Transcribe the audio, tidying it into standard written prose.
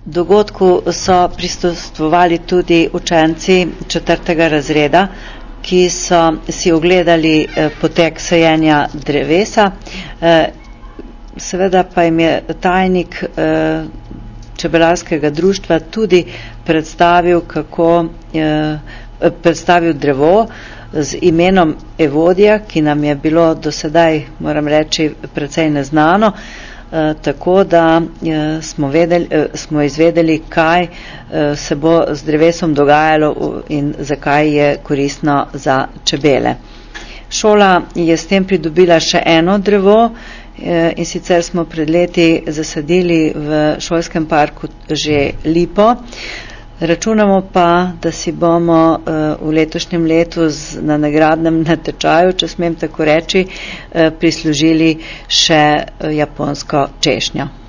Dogodku so prisostvovali tudi učenci 4. razreda, ki so si ogledali potek sajenja drevesa. Seveda pa jim je tajnik čebelarskega društva tudi predstavil drevo z imenom Evodija, ki nam je bilo do sedaj, moram reči, precej neznano, tako da smo izvedeli, kaj se bo z drevesom dogajalo in zakaj je koristno za čebele. Šola je s tem pridobila še eno drevo, in sicer smo pred leti zasadili v šolskem parku že lipo. Računamo pa, da si bomo v letošnjem letu na nagradnem natečaju, če smem tako reči, prislužili še japonsko češnjo.